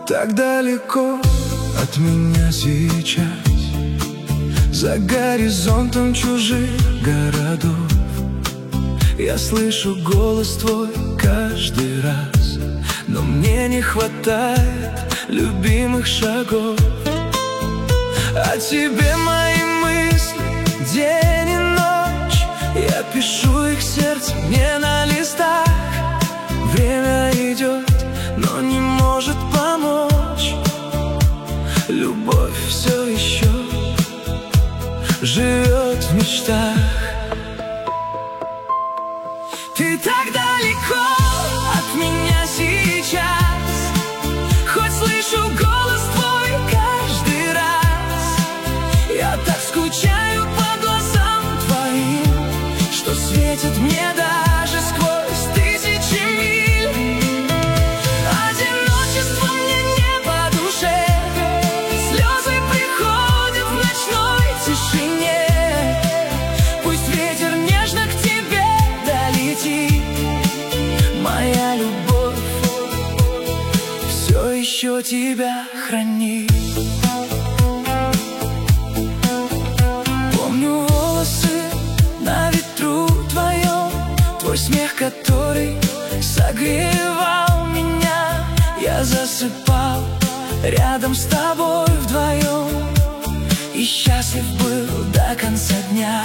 так далеко от меня сейчас, за горизонтом чужих городов. Я слышу голос твой каждый раз, но мне не хватает любимых шагов. О тебе мои мысли день и ночь, я пишу их сердцем не на листах. Время идет, но не может помочь. Любовь все еще живет в мечтах. Ты так далеко от меня сейчас, хоть слышу голос твой каждый раз. Я так скучаю по глазам твоим, что светит мне даже сквозь тысячи миль. Одиночество мне не по душе, слезы приходят в ночной тишине. Пусть ветер нежно к тебе долетит, моя любовь все еще тебя хранит. Помню волосы на ветру твоем, твой смех, который согревал меня. Я засыпал рядом с тобой вдвоем и счастлив был до конца дня.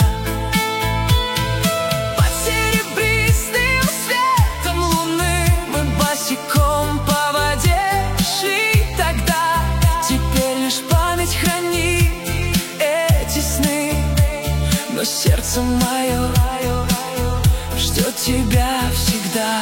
Под серебристым светом луны мы босиком по воде шли тогда. Теперь лишь память хранит эти сны, но сердце мое ждет тебя всегда.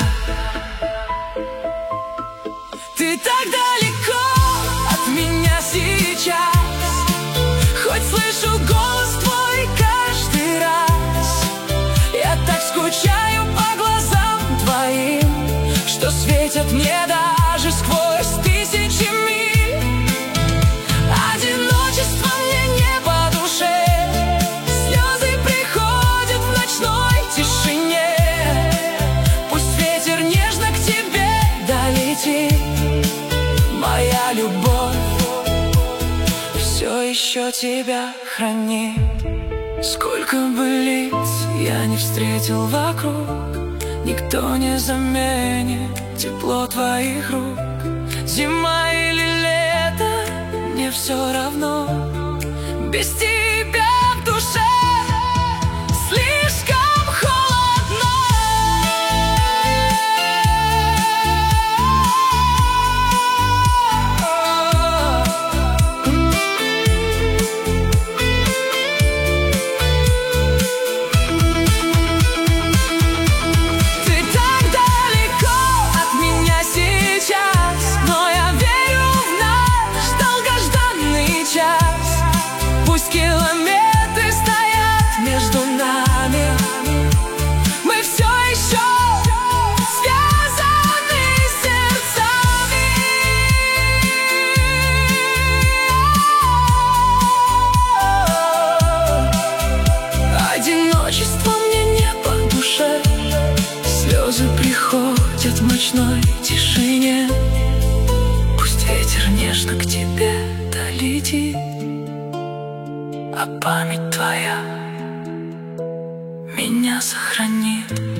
Ты так далеко от меня сейчас, хоть слышу голос твой каждый раз. Я так скучаю по глазам твоим, что светят мне даже сквозь тысячи миль. Одиночество мне не по душе, слезы приходят в ночной тишине. Пусть ветер нежно к тебе долетит, моя любовь все еще тебя хранит. Сколько бы лиц я не встретил вокруг, никто не заменит тепло твоих рук. Зима или лето, мне все равно, без тебя в душе слишком холодно. Ты так далеко от меня сейчас, но я верю в наш долгожданный час. Пусть километры стоят между нами, мы все еще связаны сердцами. Одиночество мне не по душе, слезы приходят в ночной тишине. Пусть ветер нежно к тебе долетит, а память твоя меня сохранит.